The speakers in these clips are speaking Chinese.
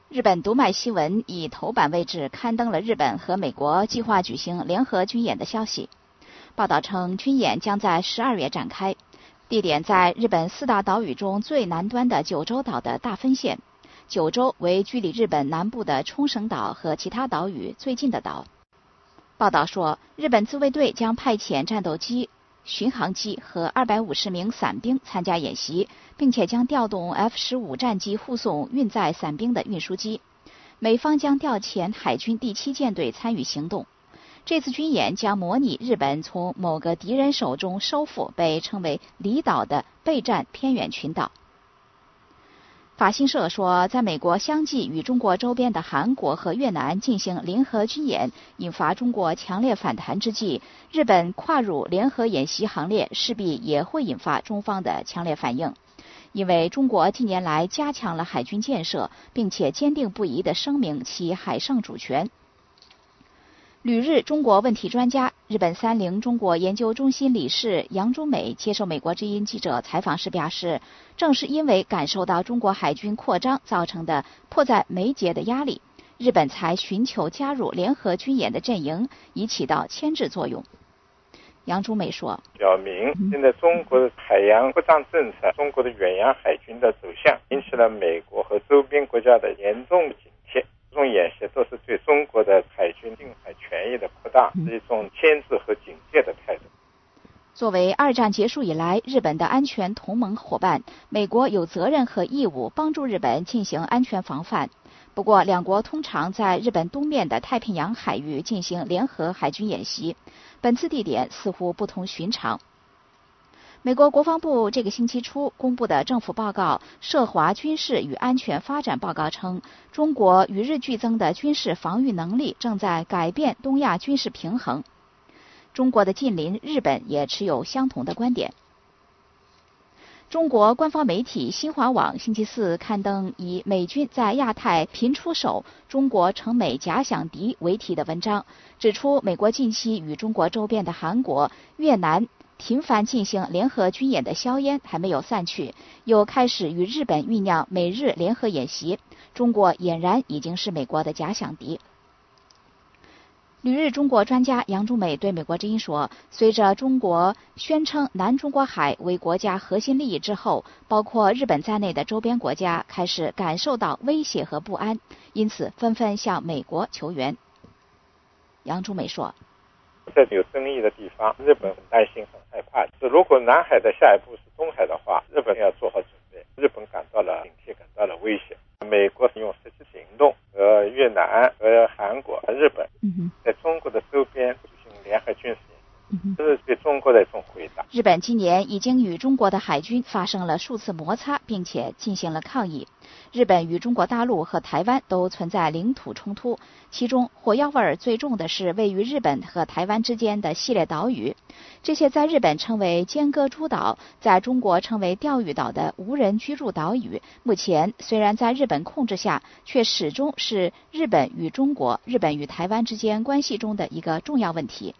日本读卖新闻以头版位置刊登了日本和美国计划举行联合军演的消息。报道称，军演将在12月展开，地点在日本4大岛屿中最南端的九州岛的大分县。九州为距离日本南部的冲绳岛和其他岛屿最近的岛。报道说，日本自卫队将派遣战斗机、巡航机和250名伞兵参加演习，并且将调动 F-15战机护送运载伞兵的运输机。美方将调遣海军第7舰队参与行动。这次军演将模拟日本从某个敌人手中收复被称为离岛的备战偏远群岛。法新社说，在美国相继与中国周边的韩国和越南进行联合军演，引发中国强烈反弹之际，日本跨入联合演习行列势必也会引发中方的强烈反应。因为中国近年来加强了海军建设，并且坚定不移地声明其海上主权。旅日中国问题专家、日本30中国研究中心理事杨忠美接受美国之音记者采访时表示，正是因为感受到中国海军扩张造成的迫在眉睫的压力，日本才寻求加入联合军演的阵营，以起到牵制作用。杨忠美说， 表明现在中国的海洋扩张政策，中国的远洋海军的走向，引起了美国和周边国家的严重警惕。这种演习都是对中国的海军近海权益的扩大，是一种牵制和警戒的态度。 作为2战结束以来日本的安全同盟伙伴，美国有责任和义务帮助日本进行安全防范。不过，两国通常在日本东面的太平洋海域进行联合海军演习，本次地点似乎不同寻常。美国国防部这个星期初公布的政府报告《涉华军事与安全发展报告》称，中国与日俱增的军事防御能力正在改变东亚军事平衡。中国的近邻日本也持有相同的观点。中国官方媒体新华网星期四刊登以美军在亚太频出手，中国成美假想敌为题的文章，指出美国近期与中国周边的韩国、越南频繁进行联合军演的硝烟还没有散去，又开始与日本酝酿美日联合演习，中国俨然已经是美国的假想敌。旅日中国专家杨忠美对美国之音说，随着中国宣称南中国海为国家核心利益之后，包括日本在内的周边国家开始感受到威胁和不安，因此纷纷向美国求援。杨忠美说， 在有争议的地方，日本很担心很害怕，如果南海的下一步是东海的话，日本要做好准备。日本感到了警惕，感到了威胁，美国用实际行动和越南和韩国和日本在中国的周边举行联合军事演习，这是对中国的一种回答。 日本今年已经与中国的海军发生了数次摩擦，并且进行了抗议。日本与中国大陆和台湾都存在领土冲突，其中火药味最重的是位于日本和台湾之间的系列岛屿。这些在日本称为尖阁诸岛，在中国称为钓鱼岛的无人居住岛屿，目前虽然在日本控制下，却始终是日本与中国、日本与台湾之间关系中的一个重要问题。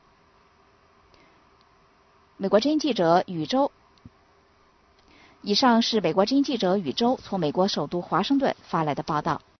美国之音记者宇宙。以上是美国之音记者宇宙从美国首都华盛顿发来的报道。